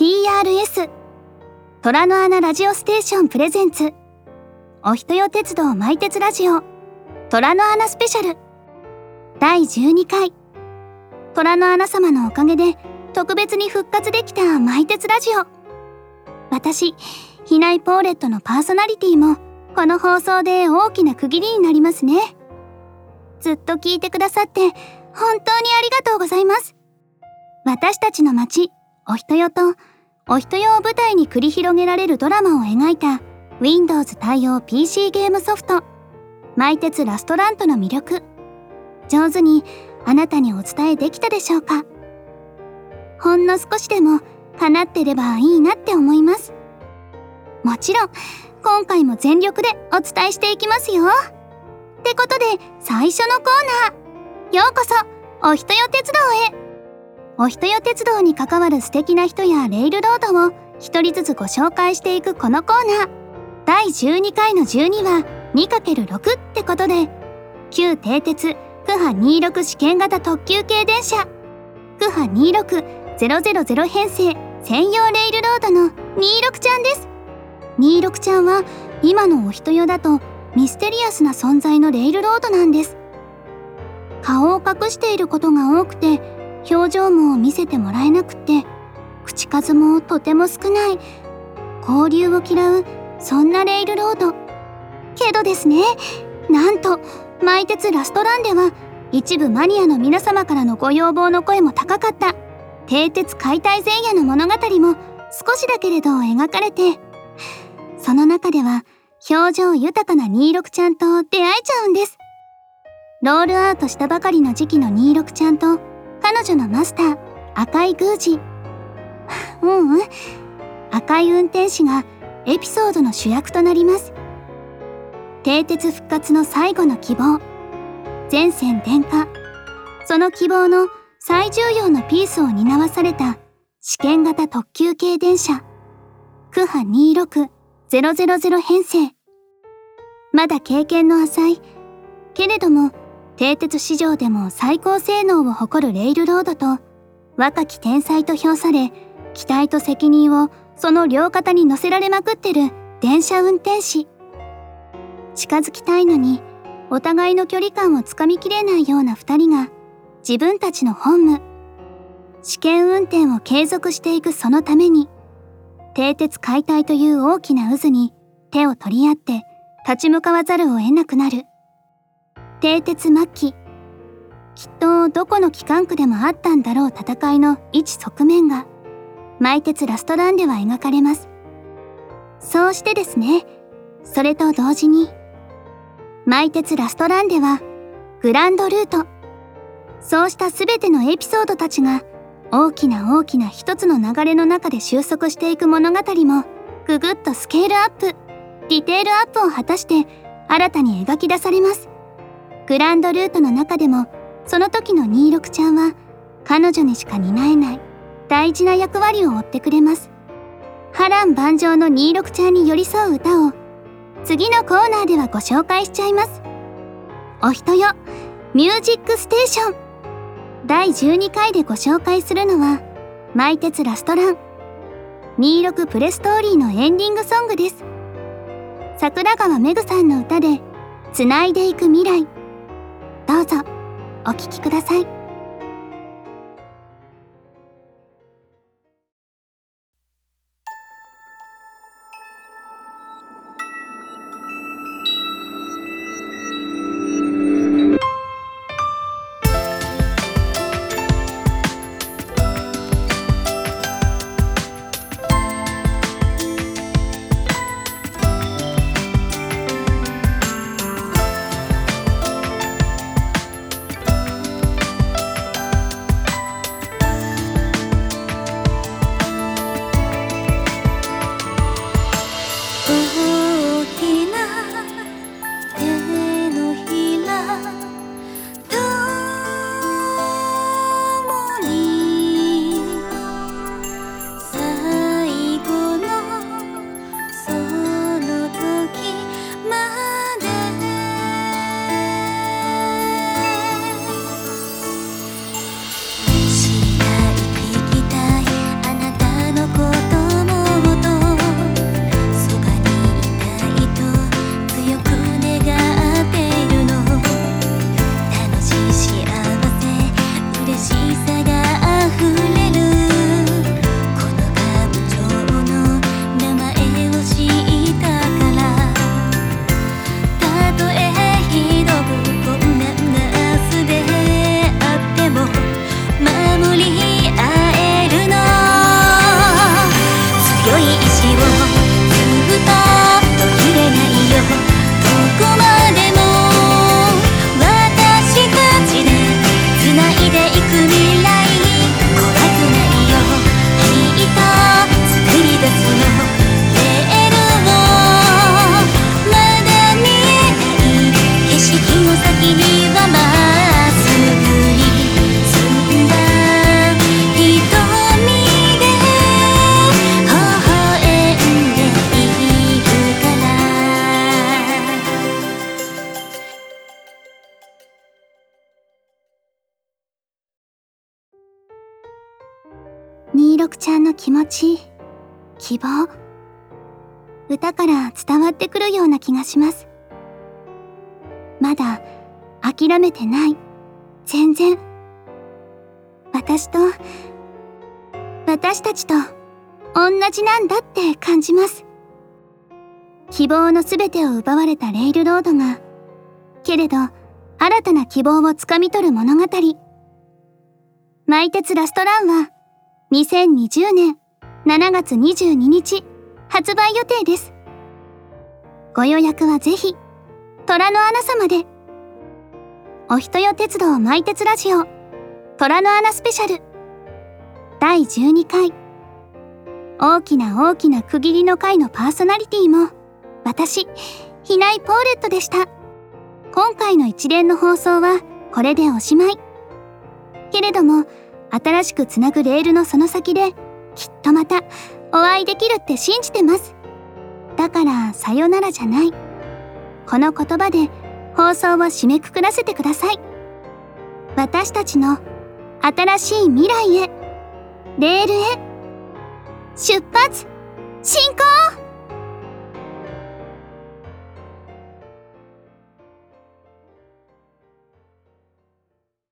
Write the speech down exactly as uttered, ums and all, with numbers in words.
ティーアールエス 虎の穴ラジオステーションプレゼンツおひとよ鉄道マイ鉄ラジオ虎の穴スペシャルだいじゅうにかい。虎の穴様のおかげで特別に復活できたマイ鉄ラジオ。私ヒナイポーレットのパーソナリティもこの放送で大きな区切りになりますね。ずっと聞いてくださって本当にありがとうございます。私たちの街おひとよとおひとよを舞台に繰り広げられるドラマを描いた Windows 対応 ピーシー ゲームソフトマイ鉄ラストラントの魅力、上手にあなたにお伝えできたでしょうか。ほんの少しでも叶ってればいいなって思います。もちろん今回も全力でお伝えしていきますよ。ってことで最初のコーナー、ようこそおひとよ鉄道へ。おひとよ鉄道に関わる素敵な人やレイルロードを一人ずつご紹介していくこのコーナー、だいじゅうにかいのじゅうには にかけるろく ってことで、旧帝鉄クハにじゅうろく試験型特急系電車クハにじゅうろくゼロゼロゼロ編成専用レイルロードのにじゅうろくちゃんです。にじゅうろくちゃんは今のおひとよだとミステリアスな存在のレイルロードなんです。顔を隠していることが多くて表情も見せてもらえなくて、口数もとても少ない、交流を嫌うそんなレイルロードけどですね、なんとマイ鉄ラストランでは一部マニアの皆様からのご要望の声も高かった帝鉄解体前夜の物語も少しだけれど描かれて、その中では表情豊かなにじゅうろくちゃんと出会えちゃうんです。ロールアウトしたばかりの時期のにじゅうろくちゃんと彼女のマスター赤い宮司うんうん赤い運転士がエピソードの主役となります。帝鉄復活の最後の希望、全線電化、その希望の最重要なピースを担わされた試験型特急系電車クハにじゅうろくゼロゼロゼロ編成。まだ経験の浅いけれども帝鉄史上でも最高性能を誇るレイルロードと、若き天才と評され期待と責任をその両肩に乗せられまくってる電車運転士。近づきたいのにお互いの距離感をつかみきれないような二人が自分たちの本務試験運転を継続していくそのために、帝鉄解体という大きな渦に手を取り合って立ち向かわざるを得なくなる。帝鉄末期、きっとどこの機関区でもあったんだろう戦いの一側面がマイ鉄ラストランでは描かれます。そうしてですね、それと同時にマイ鉄ラストランではグランドルート、そうしたすべてのエピソードたちが大きな大きな一つの流れの中で収束していく物語もぐぐっとスケールアップ、ディテールアップを果たして新たに描き出されます。グランドルートの中でもその時のにじゅうろくちゃんは彼女にしか担えない大事な役割を負ってくれます。波乱万丈のにじゅうろくちゃんに寄り添う歌を次のコーナーではご紹介しちゃいます。おひとよミュージックステーションだいじゅうにかいでご紹介するのはマイ鉄ラストランにじゅうろくプレストーリーのエンディングソングです。桜川めぐさんの歌でつないでいく未来、どうぞお聴きください。 にじゅうろくちゃんの気持ち、希望、歌から伝わってくるような気がします。まだ諦めてない、全然。私と、私たちと同じなんだって感じます。希望のすべてを奪われたレイルロードが、けれど新たな希望をつかみ取る物語。マイテツラストランはにせんにじゅうねんしちがつにじゅうににち発売予定です。ご予約はぜひ虎の穴様で。おひとよ鉄道マイテツラジオ虎の穴スペシャルだいじゅうにかい。大きな大きな区切りの回のパーソナリティも私、ひないポーレットでした。今回の一連の放送はこれでおしまい。けれども新しくつなぐレールのその先できっとまたお会いできるって信じてます。だからさよならじゃない、この言葉で放送を締めくくらせてください。私たちの新しい未来へ、レールへ出発進行。